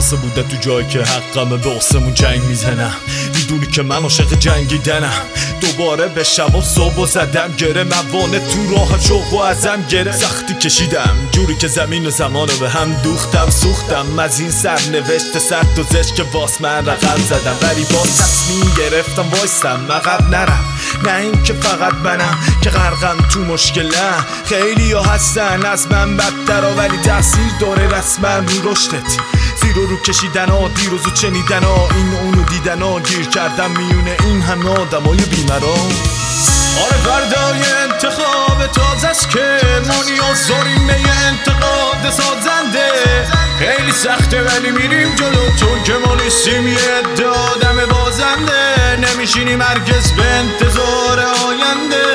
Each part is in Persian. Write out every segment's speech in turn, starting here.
واسه بودن تو جایی که حقمه به آسمون جنگ میزنم. میدونی که من عاشق جنگیدنم. دوباره به شب و صبح زدم گره، موانع تو راه شوق و ازم گره. سختی کشیدم جوری که زمین و زمان رو به هم دوختم. سوختم از این سرنوشت سرد و زشت که واس من رقم زدم، ولی باز تصمیم گرفتم وایستم عقب نرم. نه این که فقط منم که غرقم تو مشکلم، خیلی ها هستن از من بدتر ها، ولی تأثیر داره رسما رو رشدت. زیر و رو کشیدن ها، دیروزو چنیدن ها، این اونو دیدن ها، گیر کردم میونه این همه آدم های بیمران. آره فردای انتخاب تازه است که ما نیاز داریم به یه انتقاد سازنده. خیلی سخته ولی میریم جلو، چون که ما نیستیم یه عده آدم بازنده. نمیشینیم هرگز به انتظار آینده.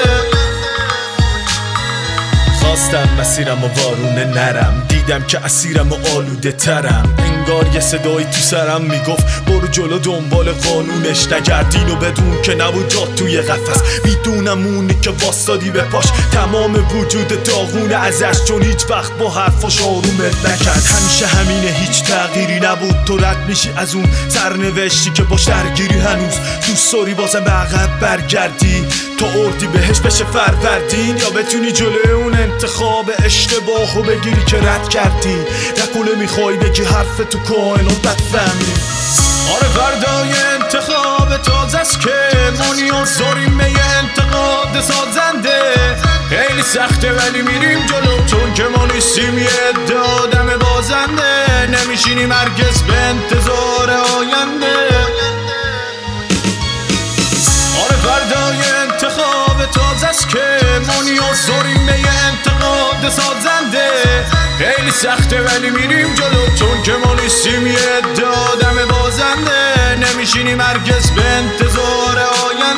خواستم مسیرم و وارونه نرم، دیدم که اسیرم و آلوده ترم. انگار یه صدایی تو سرم میگفت برو جلو دنبال قانونش، نگردین و بدون که نبود جات توی قفس. میدونم اونی که واستادی به پاش تمام وجود داغونه ازش، چون هیچ وقت با حرفاش آرومت نکرد. همیشه همینه، هیچ تغییری نبود. تو رد میشی از اون سرنوشتی که باش درگیری، هنوز دوست داری بازم به عقب برگردی تا اردی بهش بشه فروردین، یا بتونی جلوی اون انتخاب اشتباهو بگیری که رد کردی. نکنه میخوای بگی حرف تو کائنات بد فهمی. آره فردای انتخاب تازه است که ما نیاز داریم به یه انتقاد سازنده. خیلی سخته ولی میریم جلو، چون که ما نیستیم یه عده آدم بازنده. نمیشینیم هرگز به انتظار آینده. آره فردای انتخاب تازه است که ما نیاز داریم به یه انتقاد سازنده. خیلی سخته ولی میریم جلو، چون که ما نیستیم یه عده آدم بازنده. نمیشینیم هرگز به انتظار آینده.